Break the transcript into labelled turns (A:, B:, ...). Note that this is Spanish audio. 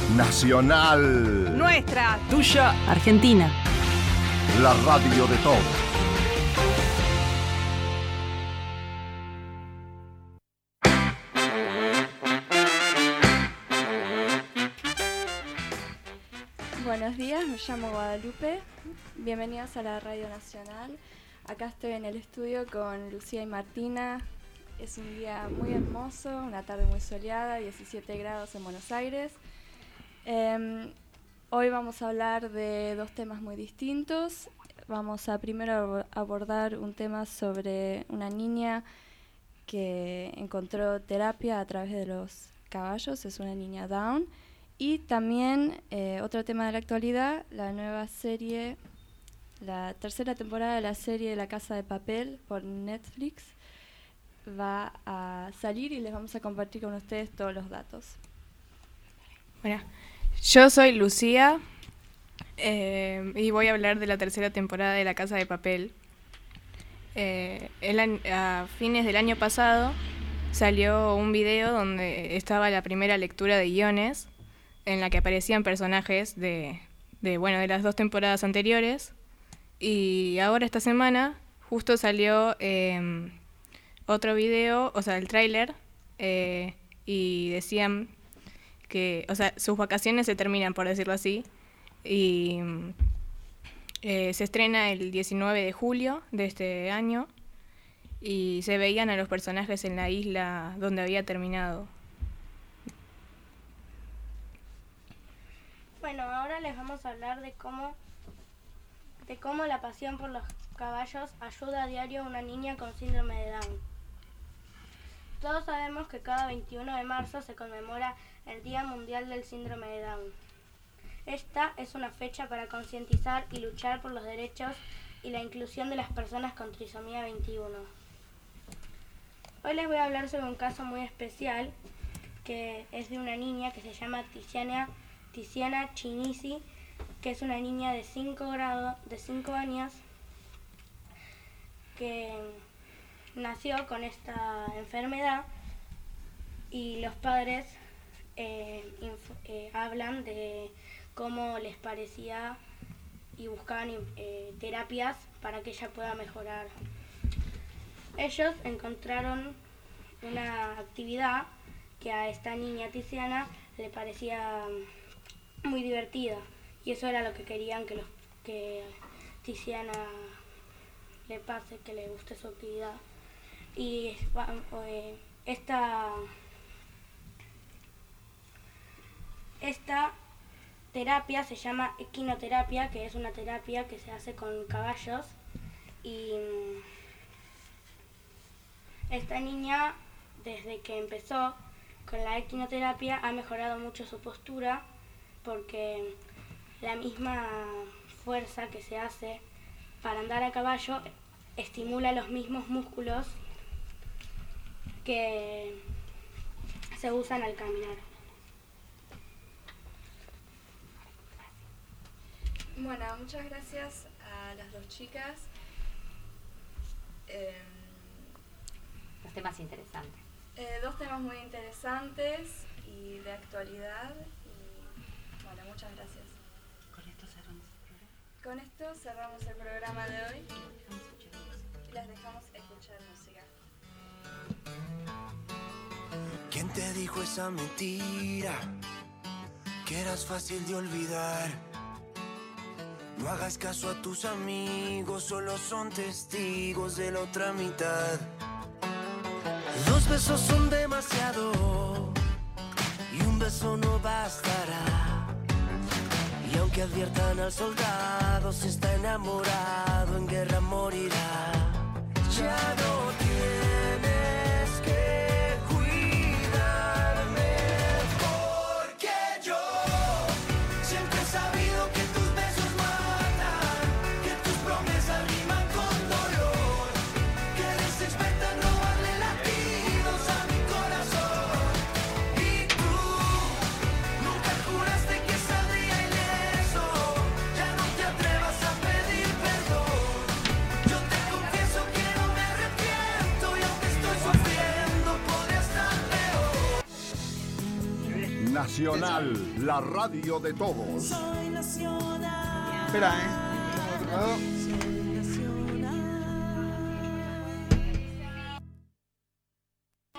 A: Nacional.
B: Nuestra, tuya, Argentina.
A: La radio de todos.
C: Buenos días, me llamo Guadalupe. Bienvenidos a la Radio Nacional. Acá estoy en el estudio con Lucía y Martina. Es un día muy hermoso, una tarde muy soleada, 17 grados en Buenos Aires. Hoy vamos a hablar de dos temas muy distintos. Vamos a primero abordar un tema sobre una niña que encontró terapia a través de los caballos, es una niña Down. Y también otro tema de la actualidad, la nueva serie, la tercera temporada de la serie La Casa de Papel por Netflix va a salir y les vamos a compartir con ustedes todos los datos.
D: Bueno, yo soy Lucía y voy a hablar de la tercera temporada de La Casa de Papel. A fines del año pasado salió un video donde estaba la primera lectura de guiones en la que aparecían personajes de las dos temporadas anteriores. Y ahora esta semana justo salió otro video, o sea, el tráiler, y decían que, o sea, sus vacaciones se terminan, por decirlo así, y se estrena el 19 de julio de este año, y se veían a los personajes en la isla donde había terminado.
E: Bueno, ahora les vamos a hablar de cómo la pasión por los caballos ayuda a diario a una niña con síndrome de Down. Todos sabemos que cada 21 de marzo se conmemora el Día Mundial del Síndrome de Down. Esta es una fecha para concientizar y luchar por los derechos y la inclusión de las personas con trisomía 21. Hoy les voy a hablar sobre un caso muy especial, que es de una niña que se llama Tiziana Chinisi, que es una niña de 5 años que nació con esta enfermedad, y los padres hablan de cómo les parecía y buscaban terapias para que ella pueda mejorar. Ellos encontraron una actividad que a esta niña Tiziana le parecía muy divertida, y eso era lo que querían que Tiziana le pase, que le guste su actividad. Y esta terapia se llama equinoterapia, que es una terapia que se hace con caballos, y esta niña, desde que empezó con la equinoterapia, ha mejorado mucho su postura, porque la misma fuerza que se hace para andar a caballo estimula los mismos músculos que se usan al caminar.
C: Bueno, muchas gracias a las dos chicas.
F: Los temas interesantes.
C: Dos temas muy interesantes y de actualidad. Y bueno, muchas gracias. Con esto cerramos el programa de hoy y las dejamos escuchar música.
G: ¿Quién te dijo esa mentira? Que eras fácil de olvidar. No hagas caso a tus amigos, solo son testigos de la otra mitad. 2 besos son demasiado y un beso no bastará. Y aunque adviertan al soldado, si está enamorado en guerra morirá. Ya no tienes que cuidarme, porque yo siempre he sabido que tus besos matan, que tus promesas riman con dolor, que eres experta en robarle latidos a mi corazón. Y tú nunca juraste que saldría ileso, ya no te atrevas a pedir perdón. Yo te confieso que no me arrepiento, y aunque estoy sufriendo
A: Nacional, la radio de todos.
H: Espera, ¿eh?